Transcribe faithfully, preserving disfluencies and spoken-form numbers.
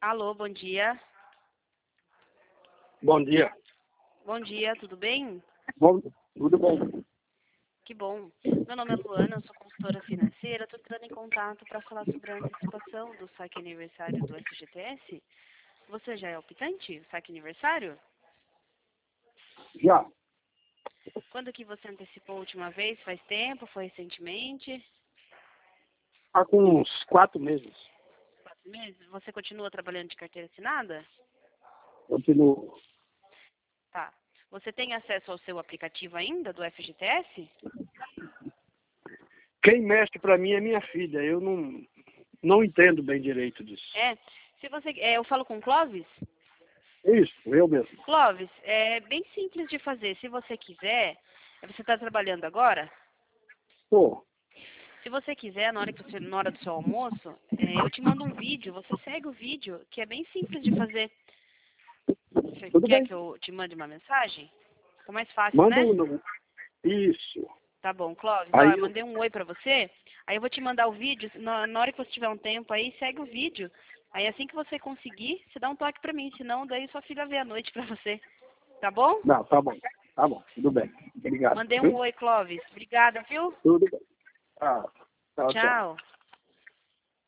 Alô, bom dia. Bom dia. Bom dia, tudo bem? Bom, tudo bom? Que bom. Meu nome é Luana, eu sou consultora financeira. Estou entrando em contato para falar sobre a antecipação do saque aniversário do F G T S. Você já é optante, saque aniversário? Já. Quando que você antecipou a última vez? Faz tempo? Foi recentemente? Há com uns quatro meses. Quatro meses? Você continua trabalhando de carteira assinada? Continuo. Tá. Você tem acesso ao seu aplicativo ainda do F G T S? Quem mexe para mim é minha filha. Eu não, não entendo bem direito disso. É. Se você, é, eu falo com o Clóvis? Isso, eu mesmo. Clóvis, é bem simples de fazer. Se você quiser, você está trabalhando agora? Pô, Se você quiser, na hora, que você, na hora do seu almoço, é, eu te mando um vídeo, você segue o vídeo, que é bem simples de fazer. Você tudo quer bem. que eu te mande uma mensagem? Fica mais fácil, Manda né? um. Isso. Tá bom, Clóvis, ó, Aí eu eu. mandei um oi pra você, aí eu vou te mandar o vídeo, na, na hora que você tiver um tempo aí, segue o vídeo. Aí assim que você conseguir, você dá um toque pra mim, senão daí sua filha vê à noite pra você. Tá bom? Não, tá bom. Tá bom, tudo bem. Obrigado. Mandei um Viu? oi, Clóvis. Obrigada, viu? Tudo bem. Ah, tchau, tchau. Tchau.